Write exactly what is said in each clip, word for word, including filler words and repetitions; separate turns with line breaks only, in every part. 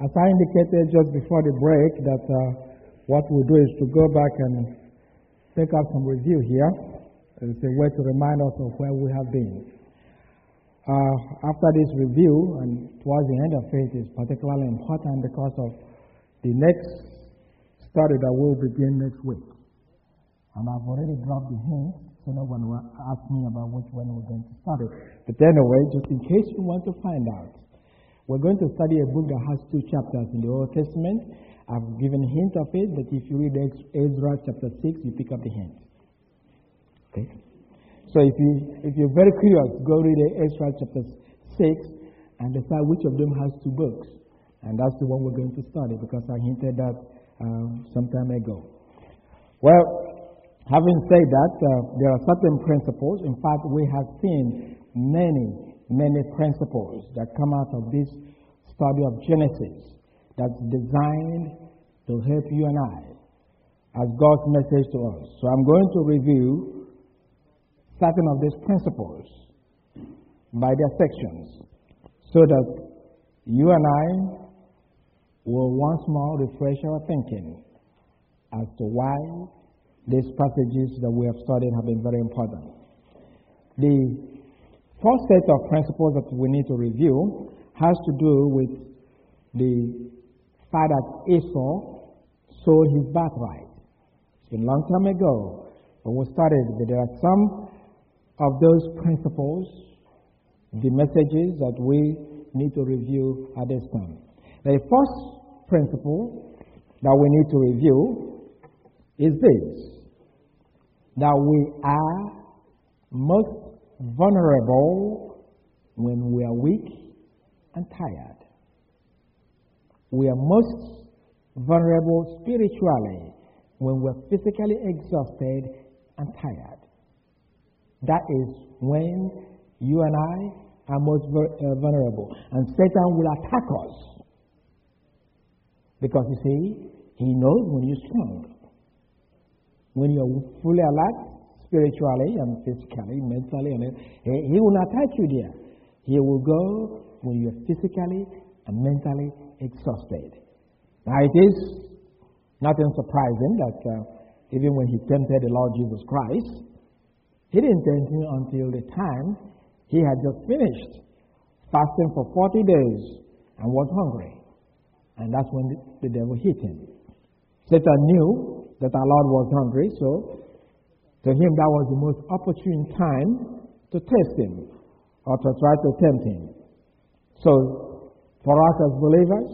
as I indicated just before the break, that uh, what we'll do is to go back and take out some review here. It's a way to remind us of where we have been. Uh, after this review, and towards the end of it, is particularly important because of the next study that we'll begin next week. And I've already dropped the hint, so no one will ask me about which one we're going to study. But anyway, just in case you want to find out, we're going to study a book that has two chapters in the Old Testament. I've given a hint of it, but if you read Ezra chapter six, you pick up the hint. Okay? So if, you, if you're very curious, go read Ezra chapter six and decide which of them has two books. And that's the one we're going to study because I hinted that um, some time ago. Well, having said that, uh, there are certain principles. In fact, we have seen many, many principles that come out of this study of Genesis that's designed to help you and I as God's message to us. So I'm going to review certain of these principles by their sections so that you and I will once more refresh our thinking as to why these passages that we have studied have been very important. The first set of principles that we need to review has to do with the fact that Esau sold his birthright. It's been a long time ago when we started, but there are some of those principles, the messages that we need to review at this time. The first principle that we need to review is this, that we are most vulnerable when we are weak and tired. We are most vulnerable spiritually when we're physically exhausted and tired. That is when you and I are most vulnerable. And Satan will attack us. Because you see, he knows when you're strong. When you're fully alert, spiritually and physically, mentally, and he, he will not attack you there. He will go when you're physically and mentally exhausted. Now it is nothing surprising that uh, even when he tempted the Lord Jesus Christ, he didn't tempt him until the time he had just finished fasting for forty days and was hungry. And that's when the, the devil hit him. Satan knew that our Lord was hungry, so to him that was the most opportune time to test him or to try to tempt him. So, for us as believers,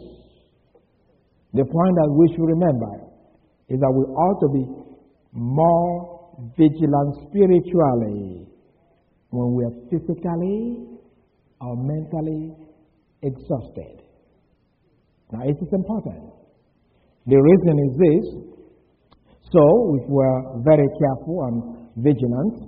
the point that we should remember is that we ought to be more vigilant spiritually when we are physically or mentally exhausted. Now, it is important. The reason is this. So, if we're very careful and vigilant,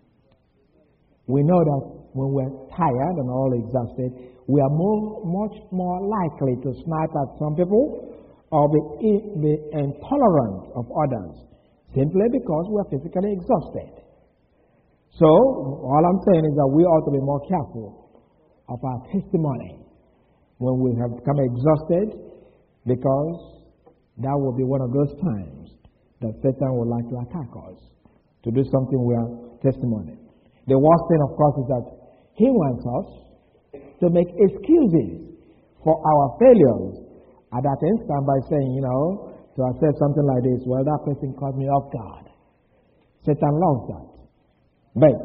we know that when we're tired and all exhausted, we are more, much more likely to snipe at some people or be, be intolerant of others, simply because we are physically exhausted. So, all I'm saying is that we ought to be more careful of our testimony when we have become exhausted, because that will be one of those times that Satan would like to attack us to do something with our testimony. The worst thing, of course, is that he wants us to make excuses for our failures at that instant by saying, you know, so I said something like this, well, that person caught me off guard. Satan loves that. But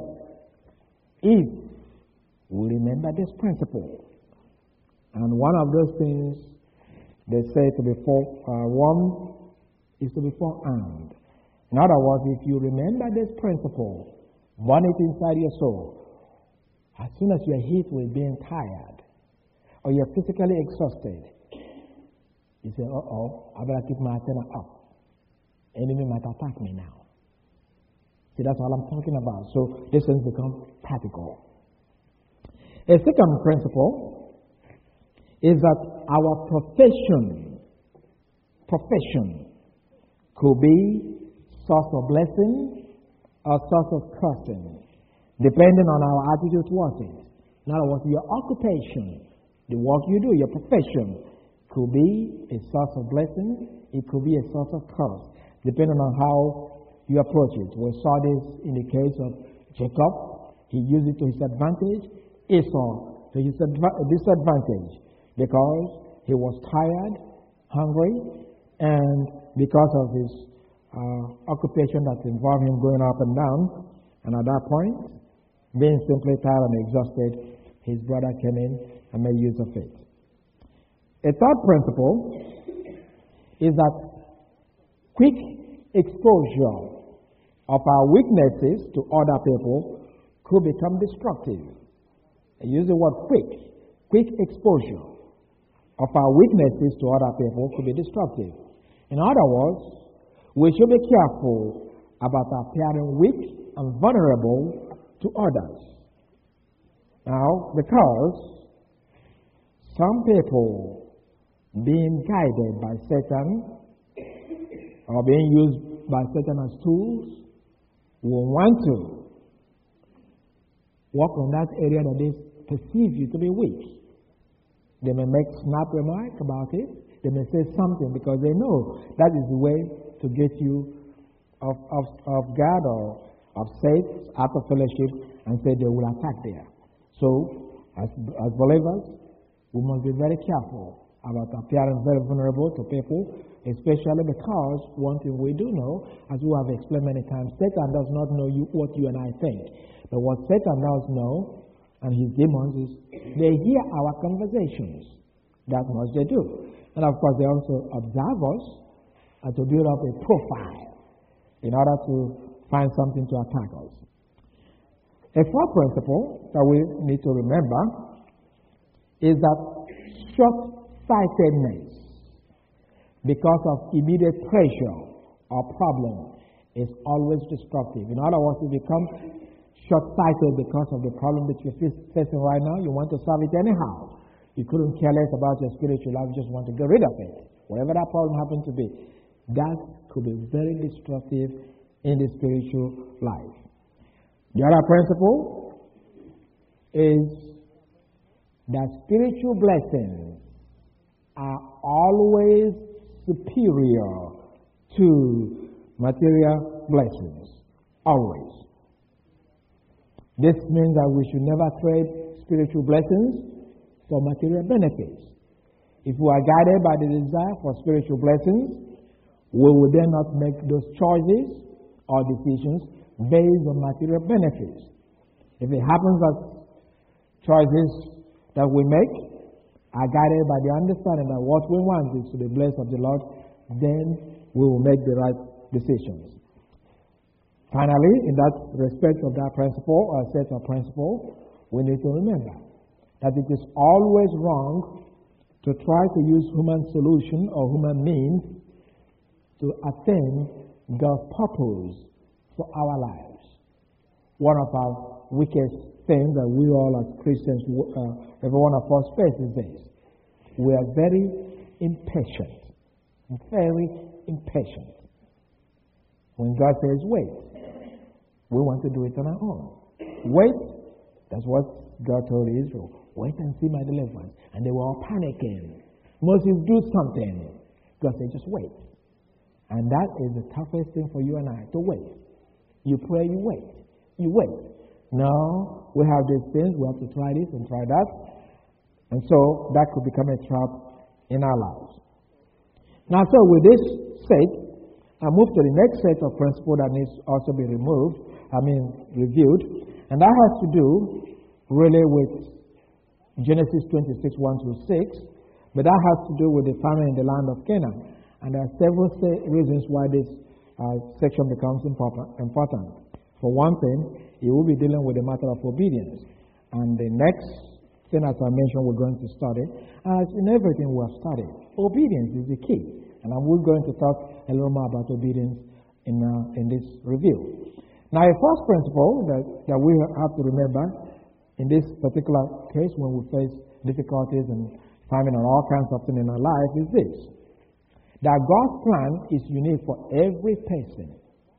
if we remember this principle, and one of those things they say to be forewarned uh, is to be forearmed. In other words, if you remember this principle, burn it inside your soul, as soon as you're hit with being tired or you're physically exhausted, you say, uh-oh, I better keep my antenna up. Enemy might attack me now. See, that's all I'm talking about. So this things become practical. A second principle is that our profession, profession could be source of blessing or source of cursing, depending on our attitude towards it. In other words, your occupation, the work you do, your profession, could be a source of blessing, it could be a source of curse, depending on how you approach it. We saw this in the case of Jacob. He used it to his advantage. Esau to his adva- disadvantage because he was tired, hungry, and because of his uh, occupation that involved him going up and down. And at that point, being simply tired and exhausted, his brother came in and made use of it. A third principle is that quick exposure of our weaknesses to other people could become destructive. I use the word quick. Quick exposure of our weaknesses to other people could be destructive. In other words, we should be careful about appearing weak and vulnerable to others. Now, because some people being guided by Satan or being used by Satan as tools will want to work on that area that they perceive you to be weak. They may make snap remark about it. They may say something because they know that is the way to get you off, off, off guard or upset, out of fellowship, and say they will attack there. So, as, as believers, we must be very careful about appearing very vulnerable to people, especially because one thing we do know, as we have explained many times, Satan does not know you, what you and I think. But what Satan does know, and his demons, is they hear our conversations. That much they do. And of course, they also observe us and to build up a profile in order to find something to attack us. A fourth principle that we need to remember is that short-sightedness, because of immediate pressure or problem, is always destructive. In other words, you become short-sighted because of the problem that you're facing right now. You want to solve it anyhow. You couldn't care less about your spiritual life. You just want to get rid of it. Whatever that problem happens to be, that could be very destructive in the spiritual life. The other principle is that spiritual blessings are always superior to material blessings. Always. This means that we should never trade spiritual blessings for material benefits. If we are guided by the desire for spiritual blessings, we will then not make those choices or decisions based on material benefits. If it happens that choices that we make are guided by the understanding that what we want is to be blessed of the Lord, then we will make the right decisions. Finally, in that respect of that principle or set of principles, we need to remember that it is always wrong to try to use human solution or human means to attain God's purpose for our lives. One of our weakest things that we all as Christians, uh, every one of us faces this. We are very impatient. Very impatient. When God says wait, we want to do it on our own. Wait, that's what God told Israel. Wait and see my deliverance. And they were all panicking. Moses, do something. God said, just wait. And that is the toughest thing for you and I, to wait. You pray, you wait. You wait. Now, we have these things, we have to try this and try that. And so, that could become a trap in our lives. Now, so with this said, I move to the next set of principles that needs also be removed, I mean, reviewed. And that has to do really with Genesis twenty-six, one through six. But that has to do with the famine in the land of Canaan. And there are several reasons why this uh, section becomes important. For one thing, it will be dealing with the matter of obedience. And the next thing, as I mentioned, we're going to study, as in everything we have studied, obedience is the key. And we're going to talk a little more about obedience in, uh, in this review. Now, a first principle that, that we have to remember in this particular case when we face difficulties and famine and all kinds of things in our life is this: that God's plan is unique for every person.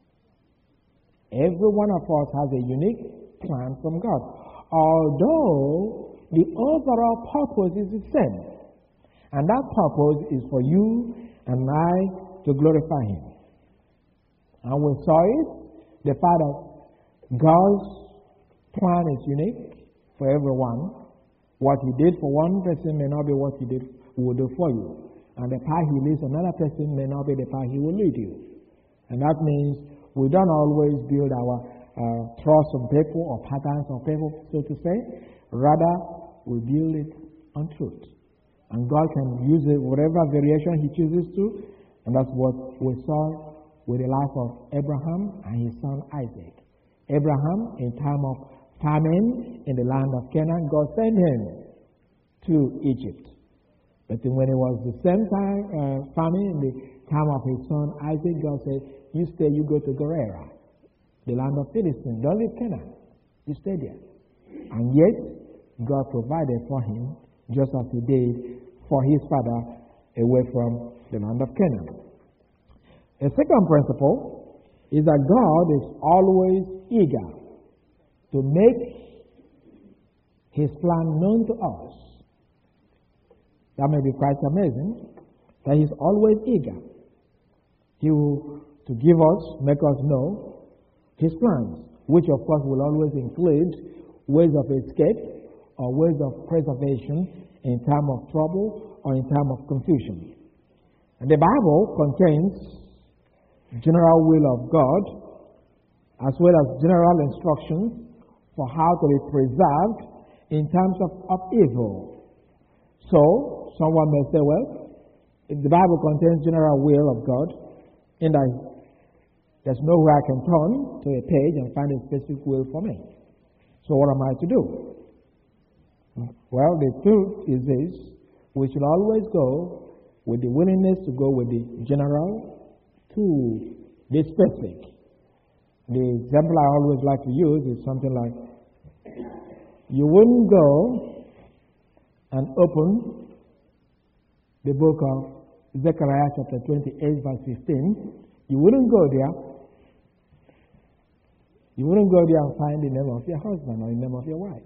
Every one of us has a unique plan from God, although the overall purpose is the same. And that purpose is for you and I to glorify Him. And we saw it, the fact that God's plan is unique for everyone. What He did for one person may not be what He did will do for you. And the path He leads another person may not be the path He will lead you. And that means we don't always build our uh, trust on people or patterns of people, so to say. Rather, we build it on truth. And God can use it whatever variation He chooses to. And that's what we saw with the life of Abraham and his son Isaac. Abraham, in time of famine in the land of Canaan, God sent him to Egypt. But when it was the same time uh, famine in the time of his son Isaac, God said, you stay, you go to Gerar, the land of Philistines. Don't leave Canaan. You stay there. And yet, God provided for him, just as He did for his father, away from the land of Canaan. A second principle is that God is always eager to make His plan known to us. That may be quite amazing, that He's always eager. He will to give us, make us know His plans, which of course will always include ways of escape or ways of preservation in time of trouble or in time of confusion. And the Bible contains general will of God as well as general instructions for how to be preserved in times of, of evil. So, someone may say, well, if the Bible contains general will of God, and I, there's nowhere I can turn to a page and find a specific will for me. So what am I to do? Well, the truth is this. We should always go with the willingness to go with the general to the specific. The example I always like to use is something like, you wouldn't go and open the book of Zechariah chapter twenty-eight verse fifteen. You wouldn't go there. You wouldn't go there and find the name of your husband or the name of your wife.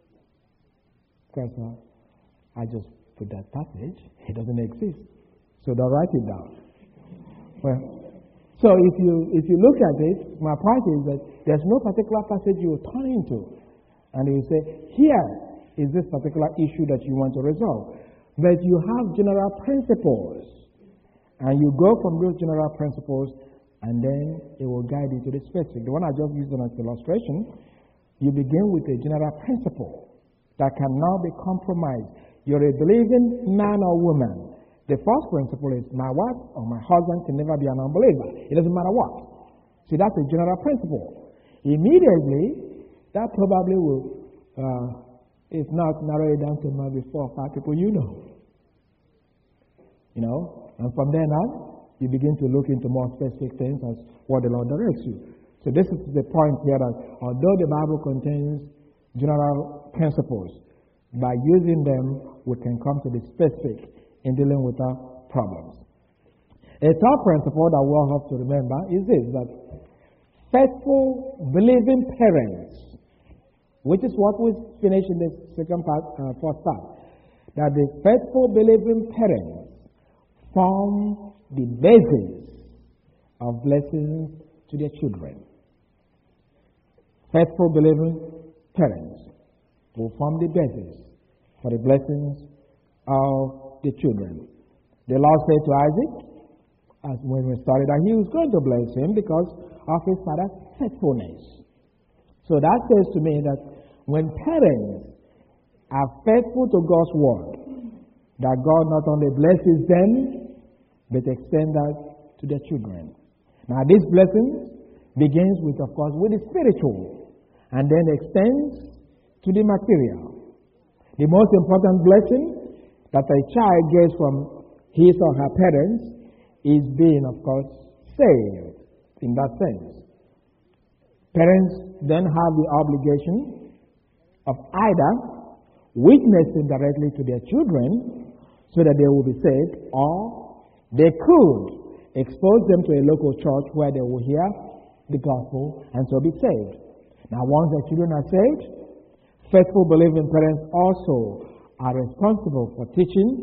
Because uh, I just put that passage. It doesn't exist. So don't write it down. Well, so if you if you look at it, my point is that there's no particular passage you will turn into. And you say, here is this particular issue that you want to resolve. But you have general principles. And you go from those general principles, and then it will guide you to the specific. The one I just used as an illustration, you begin with a general principle that cannot be compromised. You're a believing man or woman. The first principle is my wife or my husband can never be an unbeliever. It doesn't matter what. See, that's a general principle. Immediately, that probably will, uh, if not, narrow it down to maybe four or five people you know. You know? And from there on, you begin to look into more specific things as what the Lord directs you. So this is the point here that although the Bible contains general principles, by using them, we can come to the specific in dealing with our problems. A third principle that we'll have to remember is this, that faithful, believing parents, which is what we finished in the second part, uh, first part, that the faithful, believing parents form the basis of blessings to their children. Faithful, believing parents will form the basis for the blessings of the children. The Lord said to Isaac, as when we started, that He was going to bless him because of his father's faithfulness. So that says to me that when parents are faithful to God's word, that God not only blesses them, but extends that to their children. Now this blessing begins with, of course, with the spiritual, and then extends to the material. The most important blessing that a child gets from his or her parents is being, of course, saved in that sense. Parents then have the obligation of either witnessing directly to their children so that they will be saved, or they could expose them to a local church where they will hear the gospel and so be saved. Now, once the children are saved, faithful believing parents also are responsible for teaching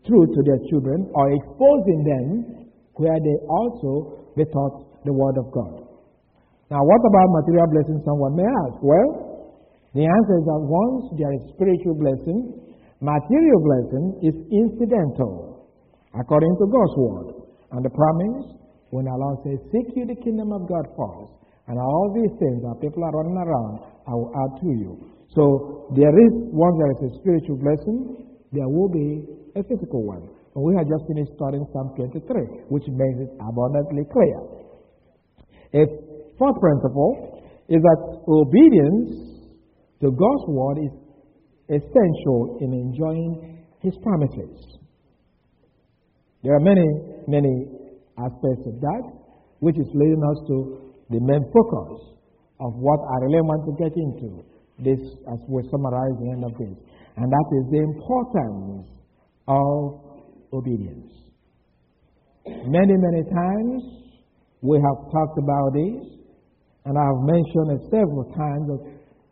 truth to their children or exposing them where they also be taught the Word of God. Now, what about material blessing, someone may ask? Well, the answer is that once there is spiritual blessing, material blessing is incidental, according to God's Word. And the promise, when Allah says, seek you the kingdom of God first, and all these things that people are running around, I will add to you. So, there is, once there is a spiritual blessing, there will be a physical one. And we have just finished studying Psalm twenty-three, which makes it abundantly clear. A fourth principle is that obedience to God's Word is essential in enjoying His promises. There are many, many aspects of that, which is leading us to the main focus of what I really want to get into, this as we summarize the end of this, and that is the importance of obedience. Many, many times we have talked about this, and I have mentioned it several times that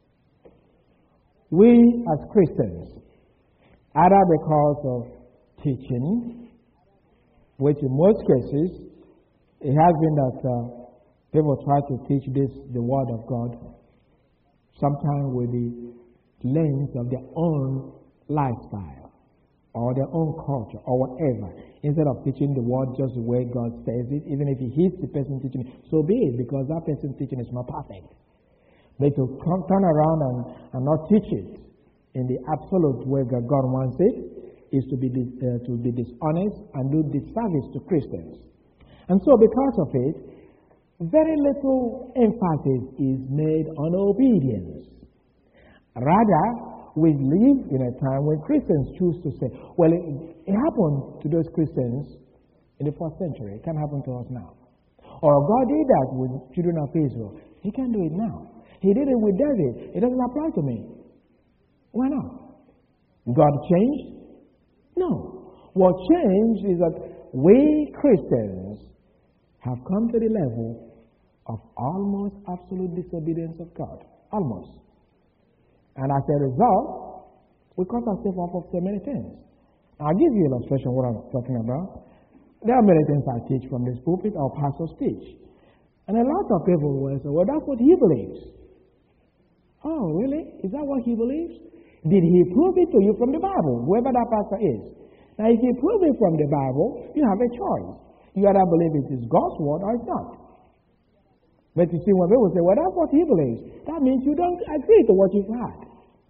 we as Christians, either because of teaching, which in most cases it has been that uh, people try to teach this, the Word of God, sometimes with the lens of their own lifestyle or their own culture or whatever, instead of teaching the Word just the way God says it, even if He hears the person teaching it, so be it, because that person teaching is not perfect. But to come, turn around and, and not teach it in the absolute way that God wants it is to be, uh, to be dishonest and do disservice to Christians. And so because of it, very little emphasis is made on obedience. Rather, we live in a time when Christians choose to say, well, it, it happened to those Christians in the first century. It can happen to us now. Or God did that with children of Israel. He can do it now. He did it with David. It doesn't apply to me. Why not? God changed? No. What changed is that we Christians have come to the level of almost absolute disobedience of God. Almost. And as a result, we cut ourselves off of so many things. I'll give you an illustration of what I'm talking about. There are many things I teach from this pulpit or pastors teach. And a lot of people will say, well, that's what he believes. Oh, really? Is that what he believes? Did he prove it to you from the Bible, whoever that pastor is? Now, if he proves it from the Bible, you have a choice. You either believe it is God's word or it's not. But you see, when people say, well, that's what he believes, that means you don't agree to what you've heard.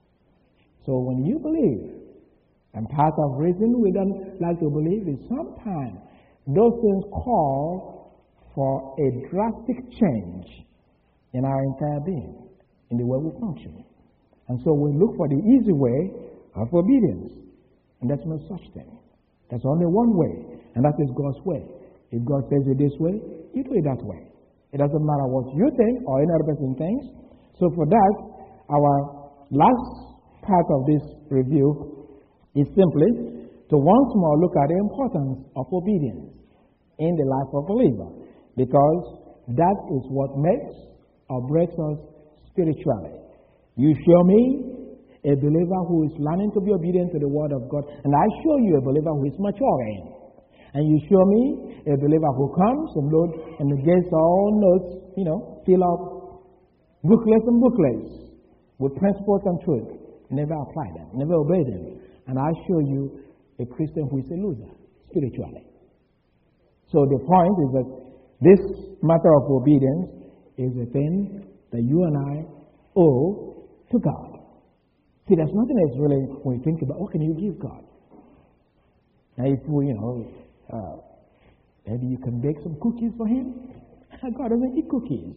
So when you believe, and part of reason we don't like to believe is sometimes those things call for a drastic change in our entire being, in the way we function. And so we look for the easy way of obedience. And there's no such thing. There's only one way, and that is God's way. If God says it this way, you do it that way. It doesn't matter what you think or any other person thinks. So for that, our last part of this review is simply to once more look at the importance of obedience in the life of a believer, because that is what makes or breaks us spiritually. You show me a believer who is learning to be obedient to the Word of God, and I show you a believer who is maturing. And you show me a believer who comes and load and gets all notes, you know, fill up booklets and booklets with principles and truth. Never apply them, never obey them. And I show you a Christian who is a loser, spiritually. So the point is that this matter of obedience is a thing that you and I owe to God. See, there's nothing else really when you think about what can you give God. Now, if we, you know, uh, maybe you can bake some cookies for Him. God doesn't eat cookies.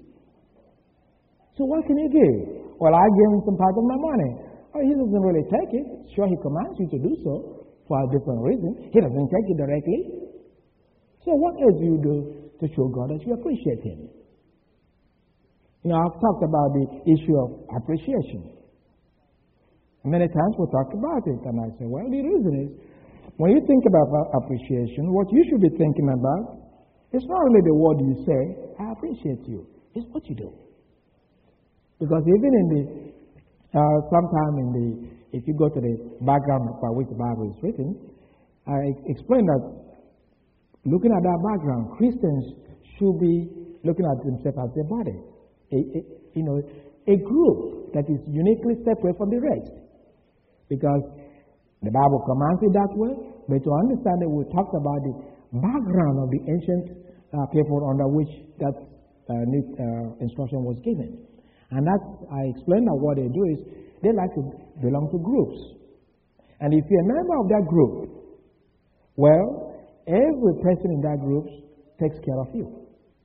So what can you give? Well, I give Him some part of my money. Oh, He doesn't really take it. Sure, He commands you to do so for a different reason. He doesn't take it directly. So what else do you do to show God that you appreciate Him? You know, I've talked about the issue of appreciation. Many times we talk about it, and I say, well, the reason is, when you think about appreciation, what you should be thinking about is not really the word you say, I appreciate you. It's what you do. Because even in the, uh, sometime in the, if you go to the background by which the Bible is written, I explained that looking at that background, Christians should be looking at themselves as a body, a, a, you know, a group that is uniquely separate from the rest. Because the Bible commands it that way, but to understand it, we talked about the background of the ancient uh, people under which that uh, new, uh, instruction was given. And that's, I explained that what they do is they like to belong to groups. And if you're a member of that group, well, every person in that group takes care of you.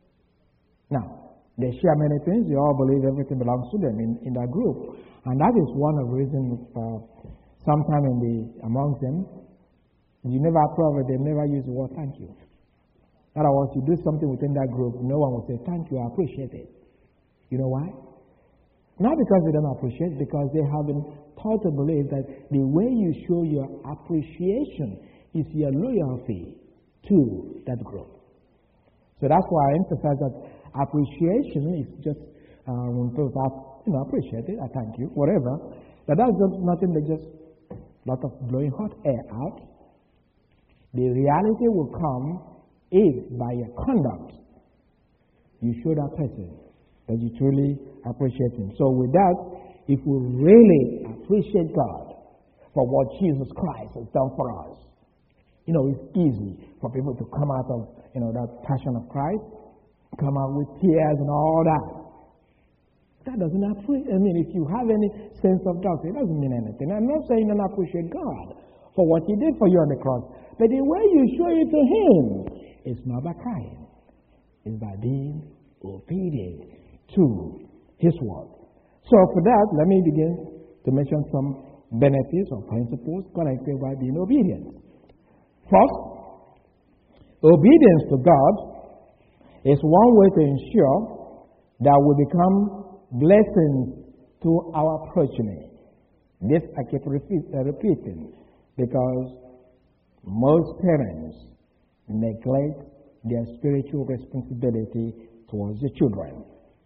Now, they share many things. They all believe everything belongs to them in, in that group. And that is one of the reasons uh, sometime in the, amongst them, you never approve it, they never use the word thank you. In other words, you do something within that group, no one will say thank you, I appreciate it. You know why? Not because they don't appreciate it, because they have been taught to believe that the way you show your appreciation is your loyalty to that group. So that's why I emphasize that appreciation is just uh, when people have, you know, appreciate it, I thank you, whatever. But that's just nothing but just a lot of blowing hot air out. The reality will come if by your conduct you show that person that you truly appreciate him. So with that, if we really appreciate God for what Jesus Christ has done for us, you know, it's easy for people to come out of, you know, that passion of Christ, come out with tears and all that. That doesn't appreciate, I mean, if you have any sense of doubt, it doesn't mean anything. I'm not saying you don't appreciate God for what he did for you on the cross, but the way you show it to him is not by crying. It's by being obedient to his word. So for that, let me begin to mention some benefits or principles connected by being obedient. First, obedience to God is one way to ensure that we become blessings to our progeny. This I keep repeat, uh, repeating because most parents neglect their spiritual responsibility towards the children.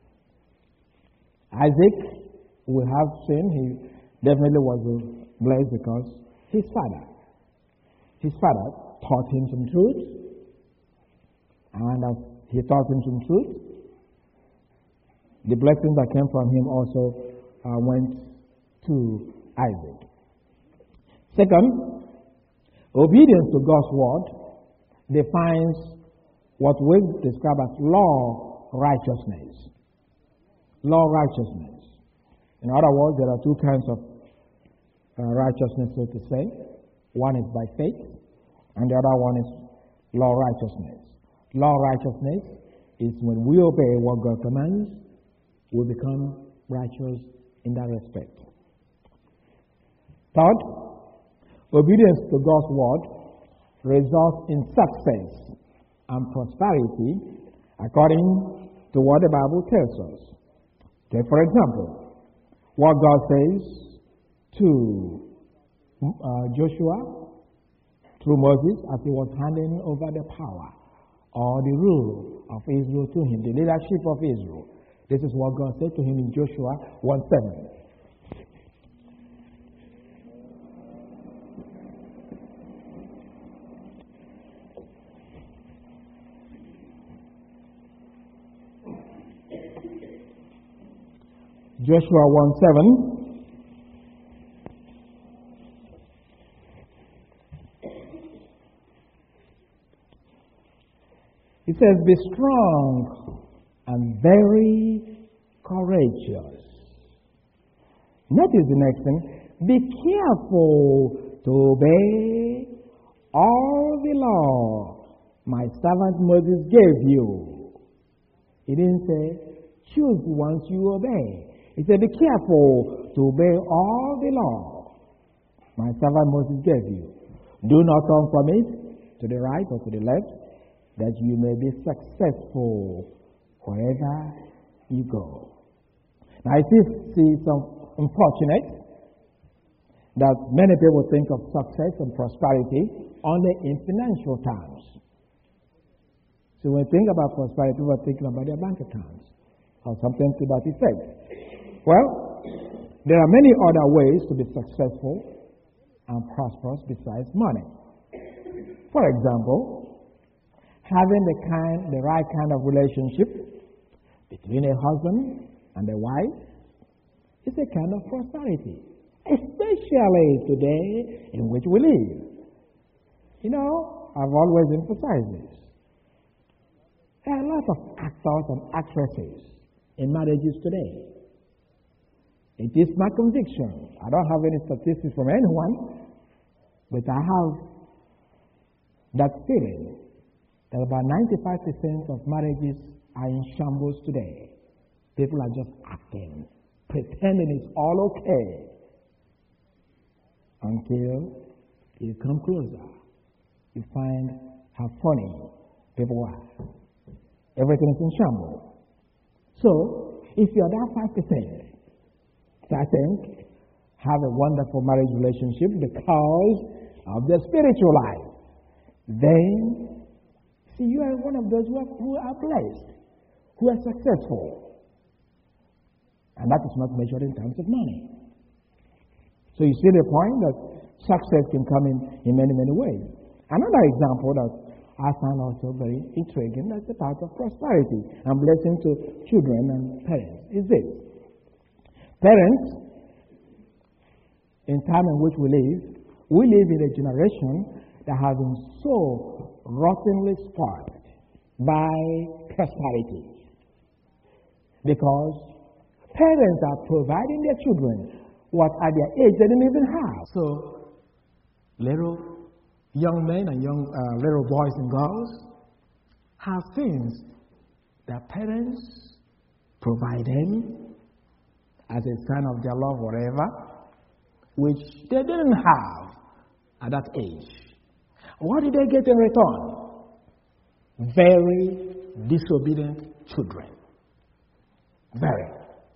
Isaac, we have seen, he definitely was blessed because his father, his father taught him some truth, and as he taught him some truth, the blessing that came from him also uh, went to Isaac. Second, obedience to God's word defines what we describe as law righteousness. Law righteousness. In other words, there are two kinds of uh, righteousness, so to say. One is by faith, and the other one is law righteousness. Law righteousness is when we obey what God commands, we become righteous in that respect. Third, obedience to God's word results in success and prosperity according to what the Bible tells us. Take, for example, what God says to uh, Joshua through Moses as he was handing over the power or the rule of Israel to him, the leadership of Israel. This is what God said to him in Joshua one seven. Joshua one seven. It says, be strong and very courageous. Notice the next thing. Be careful to obey all the law my servant Moses gave you. He didn't say, choose the ones you obey. He said, be careful to obey all the law my servant Moses gave you. Do not turn from it to the right or to the left, that you may be successful wherever you go. Now, it is see some unfortunate that many people think of success and prosperity only in financial terms. So when you think about prosperity, people are thinking about their bank accounts or something to that effect. Well, there are many other ways to be successful and prosperous besides money. For example, having the kind, the right kind of relationship between a husband and a wife is a kind of prosperity, especially today in which we live. You know, I've always emphasized this. There are a lot of actors and actresses in marriages today. It is my conviction. I don't have any statistics from anyone, but I have that feeling that about ninety-five percent of marriages are in shambles today. People are just acting, pretending it's all okay, until you come closer. You find how funny people are. Everything is in shambles. So, if you're that five percent, I think, have a wonderful marriage relationship because of their spiritual life, then, see, you are one of those who are, who are blessed, who are successful. And that is not measured in terms of money. So you see the point that success can come in, in many, many ways. Another example that I find also very intriguing, that's the part of prosperity and blessing to children and parents, is this. Parents, in time in which we live, we live in a generation that has been so rottenly spoiled by prosperity. Because parents are providing their children what at their age they didn't even have. So, little young men and young uh, little boys and girls have things that parents provide them as a sign of their love, whatever, which they didn't have at that age. What did they get in return? Very disobedient children. Very.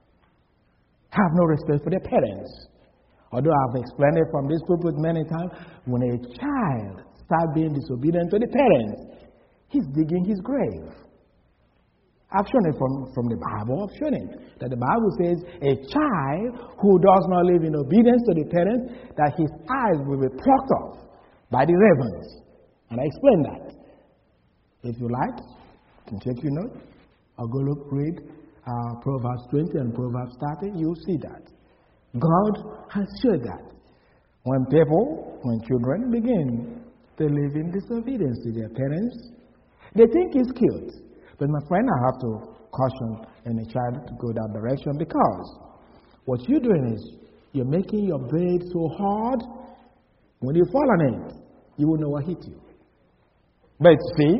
Have no respect for their parents. Although I've explained it from this pulpit many times, when a child starts being disobedient to the parents, he's digging his grave. I've shown it from, from the Bible. I've shown it that the Bible says a child who does not live in obedience to the parents, that his eyes will be plucked off by the ravens. And I explained that. If you like, you can take your note. I'll go look, read uh, Proverbs twenty and Proverbs thirty. You'll see that. God has showed that. When people, when children begin to live in disobedience to their parents, they think it's cute. But my friend, I have to caution any child to go that direction, because what you're doing is you're making your bed so hard, when you fall on it, you will know what hit you. But see,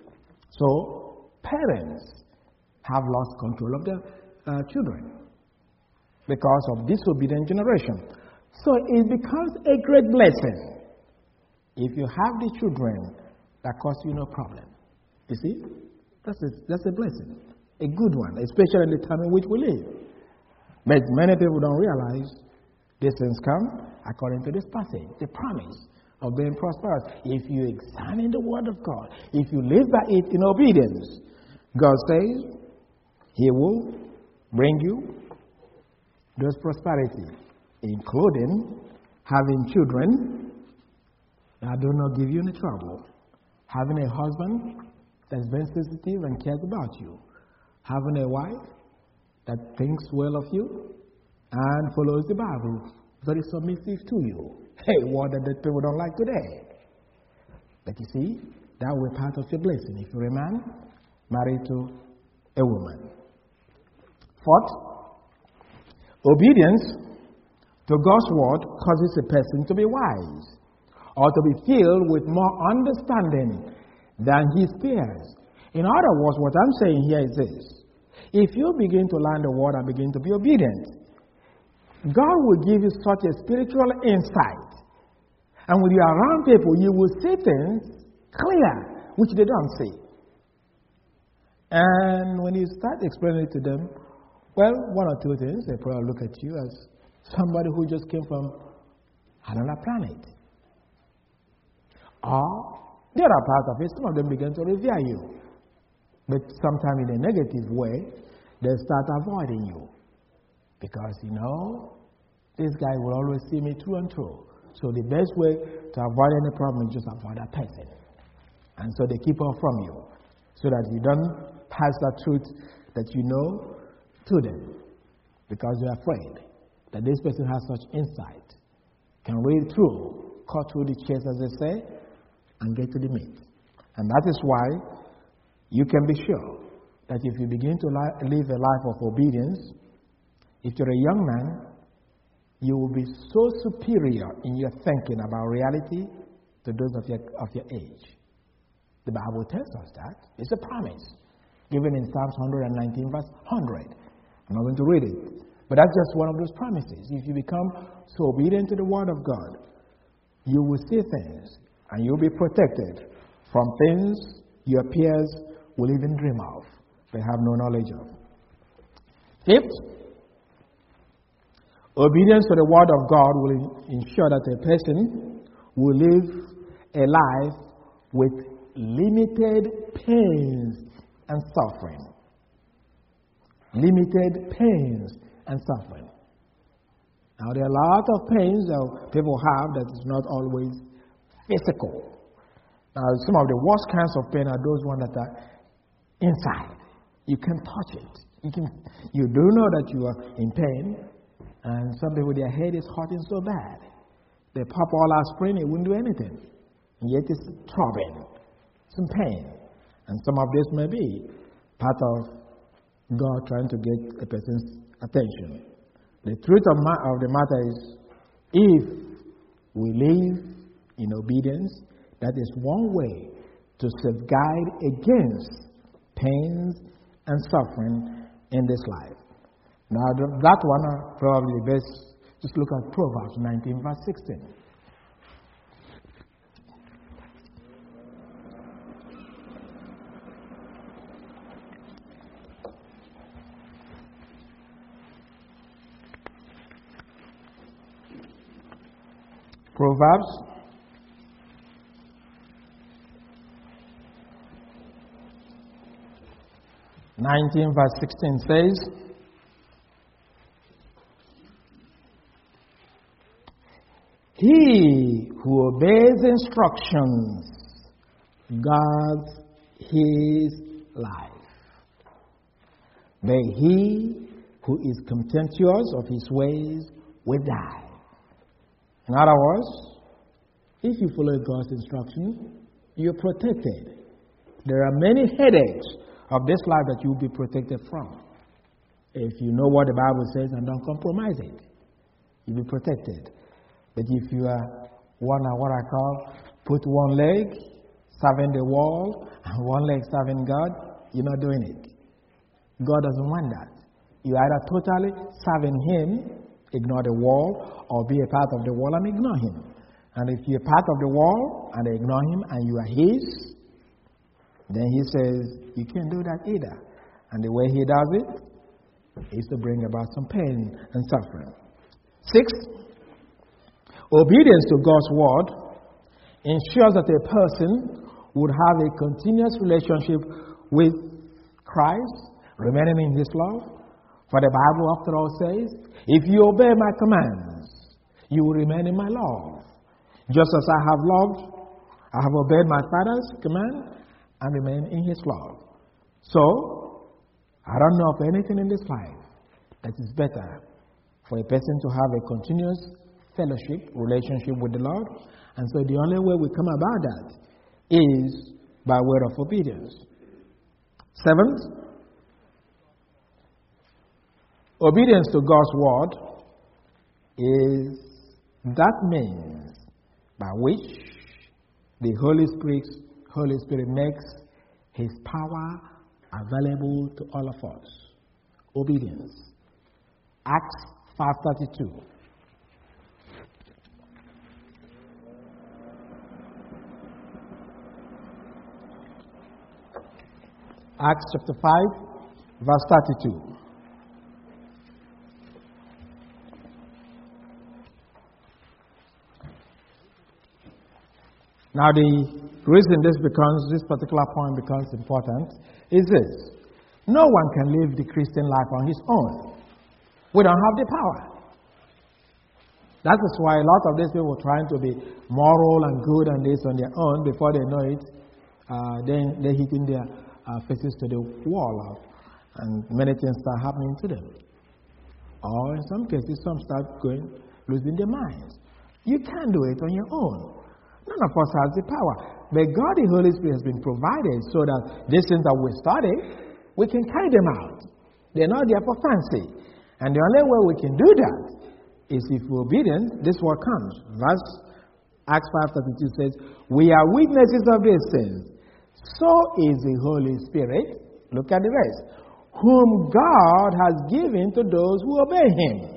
so parents have lost control of their uh, children because of disobedient generation. So it becomes a great blessing if you have the children that cause you no problem. You see? That's a, that's a blessing. A good one, especially in the time in which we live. But many people don't realize these things come according to this passage, the promise of being prosperous. If you examine the Word of God, if you live by it in obedience, God says He will bring you those prosperity, including having children that do not give you any trouble, having a husband that's very sensitive and cares about you, having a wife that thinks well of you and follows the Bible, very submissive to you. Hey, word that the people don't like today. But you see, that will be part of your blessing if you're a man married to a woman. Fourth, obedience to God's word causes a person to be wise or to be filled with more understanding than his peers. In other words, what I'm saying here is this. If you begin to learn the word and begin to be obedient, God will give you such a spiritual insight. And when you are around people, you will see things clear, which they don't see. And when you start explaining it to them, well, one or two things, they probably look at you as somebody who just came from another planet. Or the other part of it, some of them begin to revere you. But sometimes in a negative way, they start avoiding you. Because, you know, this guy will always see me through and through. So the best way to avoid any problem is just avoid that person. And so they keep her from you, so that you don't pass that truth that you know to them, because you're afraid that this person has such insight, can read through, cut through the chase, as they say, and get to the meat. And that is why you can be sure that if you begin to li- live a life of obedience, if you're a young man, you will be so superior in your thinking about reality to those of your, of your age. The Bible tells us that. It's a promise given in Psalms one nineteen, verse one hundred. I'm not going to read it, but that's just one of those promises. If you become so obedient to the Word of God, you will see things and you'll be protected from things your peers will even dream of, they have no knowledge of. Fifth, obedience to the Word of God will ensure that a person will live a life with limited pains and suffering. Limited pains and suffering. Now, there are a lot of pains that people have that is not always physical. Now, some of the worst kinds of pain are those ones that are inside. You can touch it. You can. You do know that you are in pain, and some people, their head is hurting so bad. They pop all aspirin, it wouldn't do anything. And yet it's throbbing, some pain. And some of this may be part of God trying to get a person's attention. The truth of, ma- of the matter is, if we live in obedience, that is one way to safeguard against pains and suffering in this life. Now, that one, uh, probably best just look at Proverbs nineteen, verse sixteen. Proverbs nineteen, verse sixteen says, "He who obeys instructions guards his life. But he who is contemptuous of his ways will die." In other words, if you follow God's instruction, you're protected. There are many headaches of this life that you'll be protected from. If you know what the Bible says and don't compromise it, you'll be protected. But if you are one, what I call, put one leg serving the world and one leg serving God, you're not doing it. God doesn't want that. You either totally serving Him, ignore the world, or be a part of the world and ignore Him. And if you're part of the world and they ignore Him and you are His, then He says you can't do that either. And the way He does it is to bring about some pain and suffering. Sixth, obedience to God's word ensures that a person would have a continuous relationship with Christ, remaining in His love. For the Bible, after all, says, "If you obey my commands, you will remain in my love. Just as I have loved, I have obeyed my Father's command and remain in His love." So, I don't know of anything in this life that is better for a person to have a continuous fellowship, relationship with the Lord. And so the only way we come about that is by way of obedience. Seventh, obedience to God's word is that means by which the Holy Spirit, Holy Spirit makes His power available to all of us. Obedience. Acts five thirty-two. Acts chapter five, verse thirty-two. Now, the reason this becomes, this particular point becomes important is this. No one can live the Christian life on his own. We don't have the power. That is why a lot of these people trying to be moral and good and this on their own, before they know it, uh, then they're hitting their uh, faces to the wall, and many things start happening to them. Or in some cases, some start going, losing their minds. You can't do it on your own. None of us has the power. But God, the Holy Spirit, has been provided so that these things that we study, we can carry them out. They're not there for fancy. And the only way we can do that is if we're obedient. This word comes. Verse Acts five thirty-two says, we are witnesses of these things. So is the Holy Spirit. Look at the rest. Whom God has given to those who obey Him.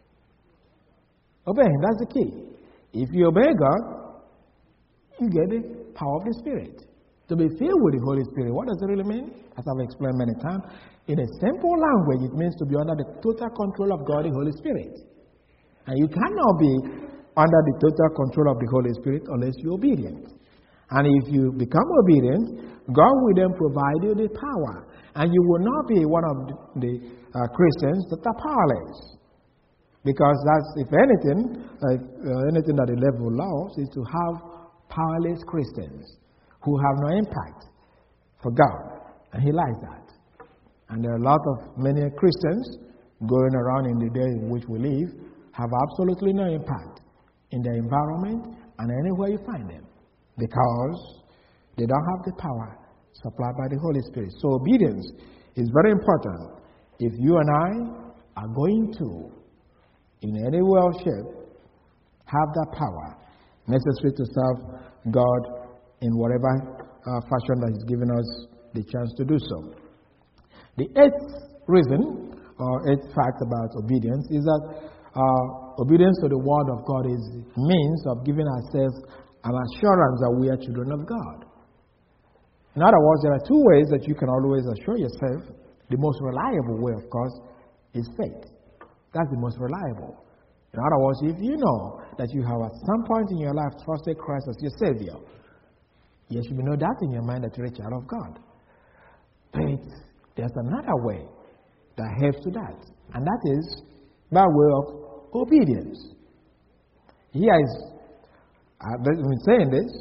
Obey Him, that's the key. If you obey God, you get the power of the Spirit. To be filled with the Holy Spirit, what does it really mean? As I've explained many times, in a simple language, it means to be under the total control of God, the Holy Spirit. And you cannot be under the total control of the Holy Spirit unless you're obedient. And if you become obedient, God will then provide you the power. And you will not be one of the uh, Christians that are powerless. Because that's, if anything, like, uh, anything that the level allows is to have powerless Christians who have no impact for God. And He likes that. And there are a lot of many Christians going around in the day in which we live have absolutely no impact in their environment and anywhere you find them. Because they don't have the power supplied by the Holy Spirit. So obedience is very important. If you and I are going to, in any way or shape, have that power necessary to serve God in whatever uh, fashion that He's given us the chance to do so. The eighth reason, or eighth fact about obedience, is that uh, obedience to the Word of God is a means of giving ourselves an assurance that we are children of God. In other words, there are two ways that you can always assure yourself. The most reliable way, of course, is faith. That's the most reliable. In other words, if you know that you have at some point in your life trusted Christ as your Savior, there should be no doubt in your mind that you're a child of God. But there's another way that helps to that, and that is by way of obedience. Here is, I've been saying this,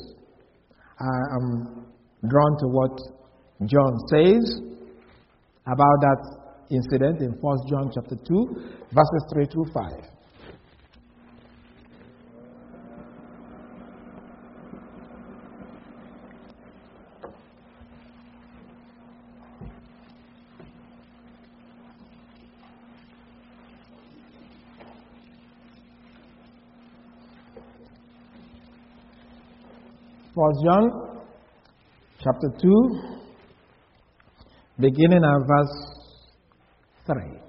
I'm drawn to what John says about that incident in First John chapter two, verses three through five. First John chapter two, beginning at verse three.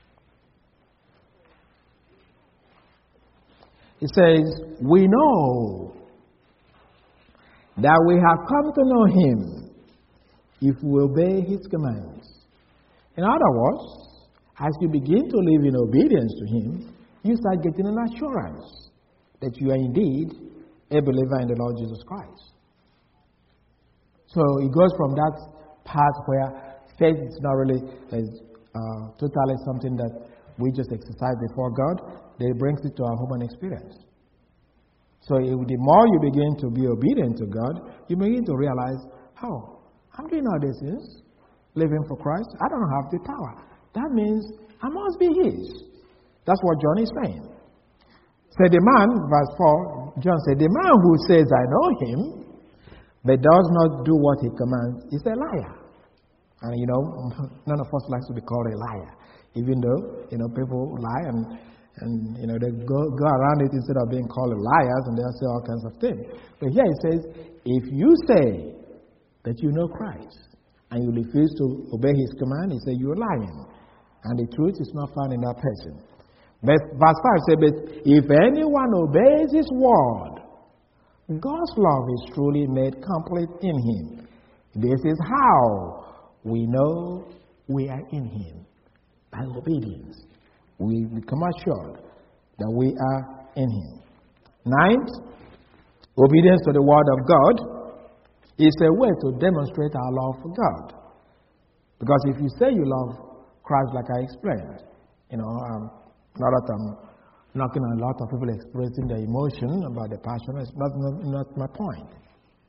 It says, we know that we have come to know Him if we obey His commands. In other words, as you begin to live in obedience to Him, you start getting an assurance that you are indeed a believer in the Lord Jesus Christ. So it goes from that part where faith is not really uh, totally something that we just exercise before God, then it brings it to our human experience. So it, the more you begin to be obedient to God, you begin to realize, oh, I'm doing all these things, living for Christ. I don't have the power. That means I must be His. That's what John is saying. So the man, verse four, John said, the man who says, I know Him, but does not do what He commands, is a liar. And, you know, none of us likes to be called a liar, even though, you know, people lie and, and you know, they go, go around it instead of being called liars, and they'll say all kinds of things. But here it says, if you say that you know Christ and you refuse to obey His command, He says you're lying. And the truth is not found in that person. But verse five says, but if anyone obeys His word, God's love is truly made complete in Him. This is how we know we are in Him. By obedience. We become assured that we are in Him. Ninth, obedience to the Word of God is a way to demonstrate our love for God. Because if you say you love Christ like I explained, you know, um, not that I'm knocking on a lot of people expressing their emotion about the passion, it's not, not, not my point.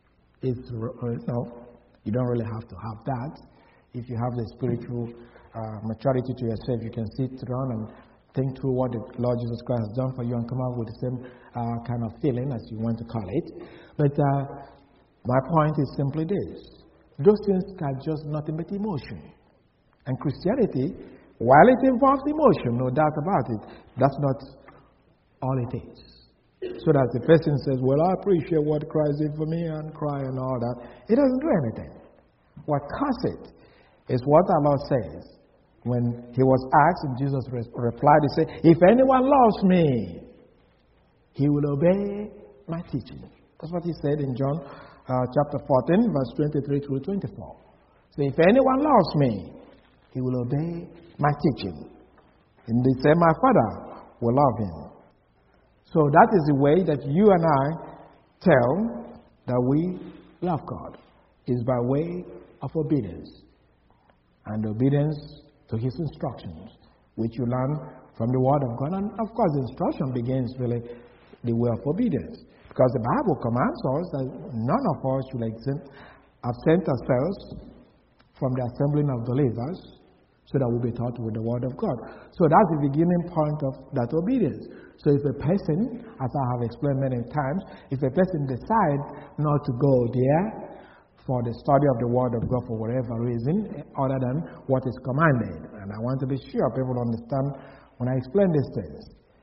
It's, you know, you don't really have to have that. If you have the spiritual uh, maturity to yourself, you can sit down and think through what the Lord Jesus Christ has done for you and come up with the same uh, kind of feeling, as you want to call it. But uh, my point is simply this. Those things are just nothing but emotion. And Christianity, while it involves emotion, no doubt about it, that's not all it is. So that the person says, well, I appreciate what Christ did for me, and cry and all that. It doesn't do anything. What caused it is what our Lord says. When he was asked, and Jesus replied, he said, if anyone loves me, he will obey my teaching. That's what he said in John uh, chapter fourteen, verse twenty-three through twenty-four. So if anyone loves me, he will obey my teaching. And they say, my Father will love him. So that is the way that you and I tell that we love God, is by way of obedience. And obedience to his instructions, which you learn from the Word of God. And of course, the instruction begins really the way of obedience. Because the Bible commands us that none of us should absent ourselves from the assembling of believers, so that we'll be taught with the Word of God. So that's the beginning point of that obedience. So if a person, as I have explained many times, if a person decides not to go there for the study of the Word of God for whatever reason, other than what is commanded, and I want to be sure people understand when I explain these things.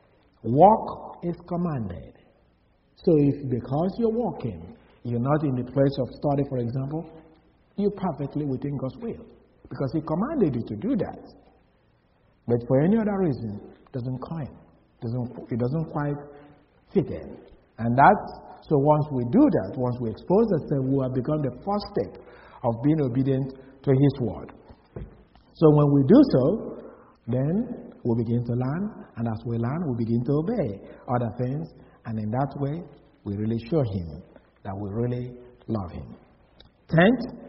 Walk is commanded. So if because you're walking, you're not in the place of study, for example, you're perfectly within God's will, because He commanded you to do that. But for any other reason, it doesn't quite, doesn't, it doesn't quite fit in. And that's, so once we do that, once we expose ourselves, we have begun the first step of being obedient to His Word. So when we do so, then we begin to learn, and as we learn, we begin to obey other things, and in that way, we really show Him that we really love Him. Tenth,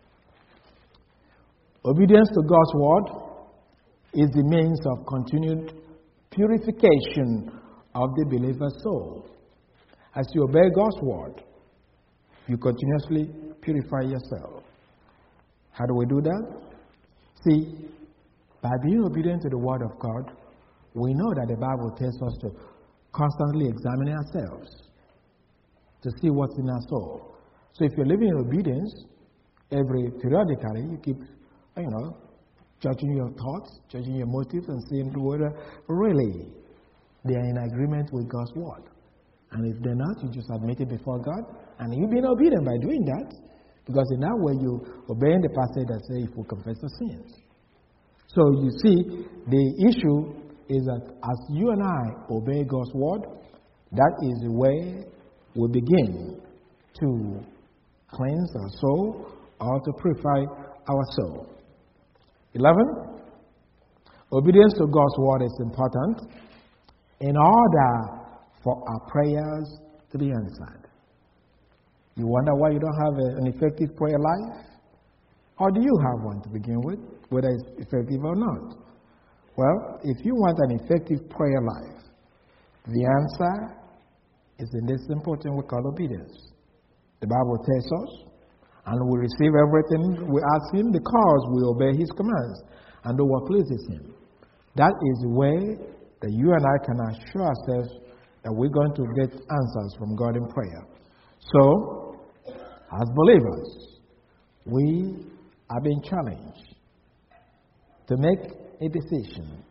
obedience to God's Word is the means of continued purification of the believer's soul. As you obey God's Word, you continuously purify yourself. How do we do that? See, by being obedient to the Word of God, we know that the Bible tells us to constantly examine ourselves to see what's in our soul. So if you're living in obedience, every periodically you keep, you know, judging your thoughts, judging your motives, and seeing whether really they are in agreement with God's Word. And if they're not, you just admit it before God, and you've been obedient by doing that, because in that way you obeying the passage that says if we confess our sins. So you see, the issue is that as you and I obey God's Word, that is the way we begin to cleanse our soul or to purify our soul. eleven. Obedience to God's Word is important in order for our prayers to be answered. You wonder why you don't have a, an effective prayer life? Or do you have one to begin with, whether it's effective or not? Well, if you want an effective prayer life, the answer is in this simple thing we call obedience. The Bible tells us, and we receive everything we ask Him because we obey His commands and do what pleases Him. That is the way that you and I can assure ourselves that we're going to get answers from God in prayer. So, as believers, we are being challenged to make a decision.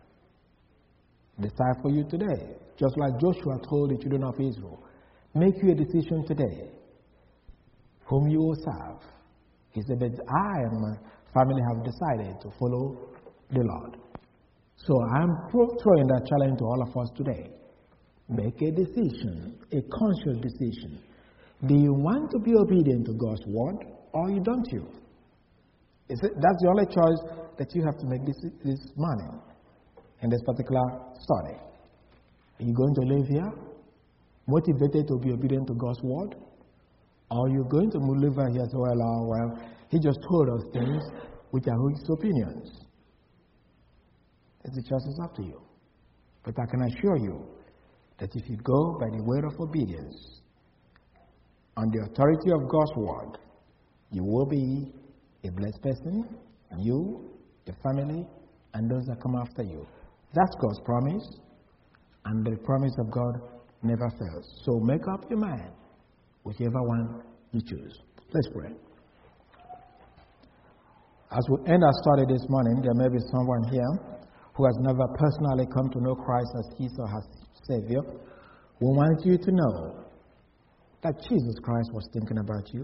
Decide for you today. Just like Joshua told the children of Israel, make you a decision today whom you will serve. He said, but I and my family have decided to follow the Lord. So I'm throwing that challenge to all of us today. Make a decision, a conscious decision. Do you want to be obedient to God's Word, or you don't you? Is it, that's the only choice that you have to make this, this morning in this particular study. Are you going to live here motivated to be obedient to God's Word? Or are you going to live here as well, oh, well, He just told us things which are His opinions? It's the choice is up to you. But I can assure you that if you go by the word of obedience,
on the authority of God's word, you will be a blessed person, you, your family, and those that come after you. That's God's promise, and the promise of God never fails. So make up your mind, whichever one you choose. Let's pray. As we end our study this morning, there may be someone here who has never personally come to know Christ as his or her Savior. We want you to know that Jesus Christ was thinking about you.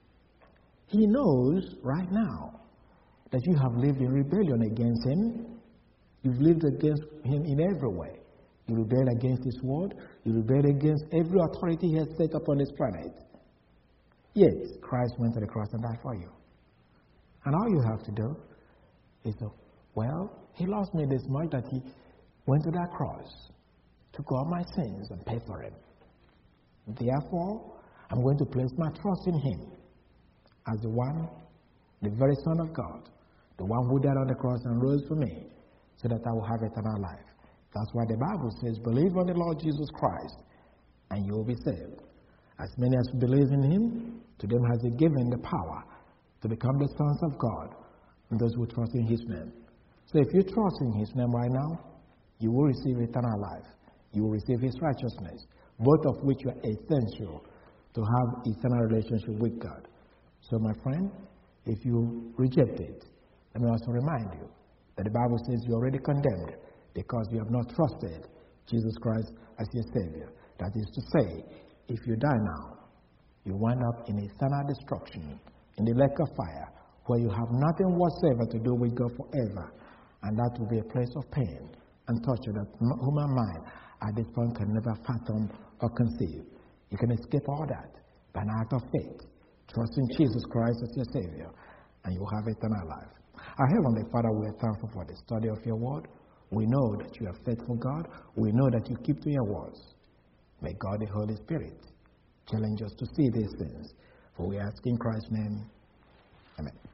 He knows right now that you have lived in rebellion against Him. You've lived against Him in every way. You rebelled against His word. You rebelled against every authority He has set upon this planet. Yet, Christ went to the cross and died for you. And all you have to do is to, well, He loves me this much that He went to that cross, took all my sins and paid for them. Therefore, I'm going to place my trust in Him as the one, the very Son of God, the one who died on the cross and rose for me, so that I will have eternal life. That's why the Bible says, believe on the Lord Jesus Christ, and you will be saved. As many as believe in Him, to them has He given the power to become the sons of God, and those who trust in His name. So if you trust in His name right now, you will receive eternal life. You will receive His righteousness, both of which are essential to have eternal relationship with God. So my friend, if you reject it, let me also remind you that the Bible says you're already condemned because you have not trusted Jesus Christ as your Savior. That is to say, if you die now, you wind up in eternal destruction, in the lake of fire, where you have nothing whatsoever to do with God forever. And that will be a place of pain and torture that human mind at this point can never fathom or conceive. You can escape all that by an act of faith, trusting Jesus Christ as your Savior, and you will have eternal life. Our Heavenly Father, we are thankful for the study of your word. We know that you are faithful, God. We know that you keep to your words. May God, the Holy Spirit, challenge us to see these things. For we ask in Christ's name. Amen.